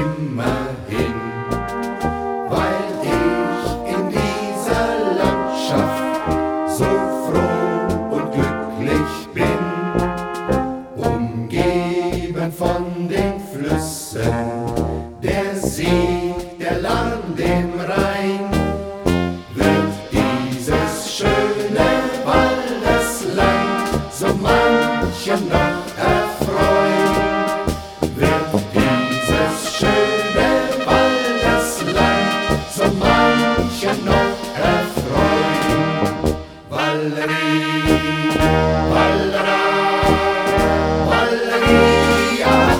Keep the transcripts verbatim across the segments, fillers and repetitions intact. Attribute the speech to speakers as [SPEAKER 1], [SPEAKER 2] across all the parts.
[SPEAKER 1] immerhin, weil ich in dieser Landschaft so froh und glücklich bin, umgeben von den Flüssen, der Sieg, der Lahn, dem Rhein, wird dieses schöne Waldesland so manchen noch erfreuen. Wird dieses schöne Waldesland so manchen noch erfreuen. Valerie, Valera, Valerie, ja,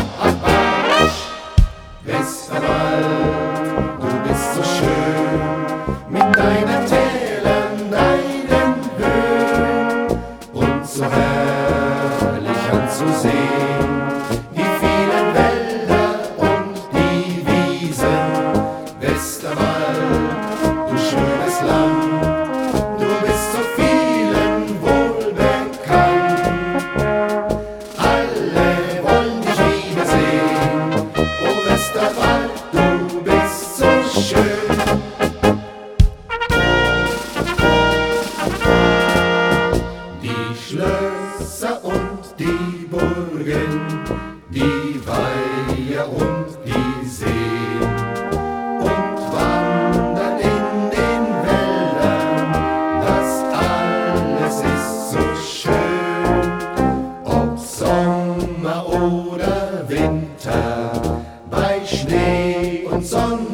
[SPEAKER 1] Westerwald, du bist so schön mit deinen Tälern, deinen Höhen und so herrlich anzusehen, die vielen Wälder und die Wiesen. Westerwald, du schönes Land, du bist so vielen wohlbekannt. Alle wollen dich wiedersehen, o Westerwald, du bist so schön. Die Schlösser und die Burgen, die Weiher und die Seen und Wandern in den Wäldern, das alles ist so schön. Ob Sommer oder Winter, bei Schnee und Sonne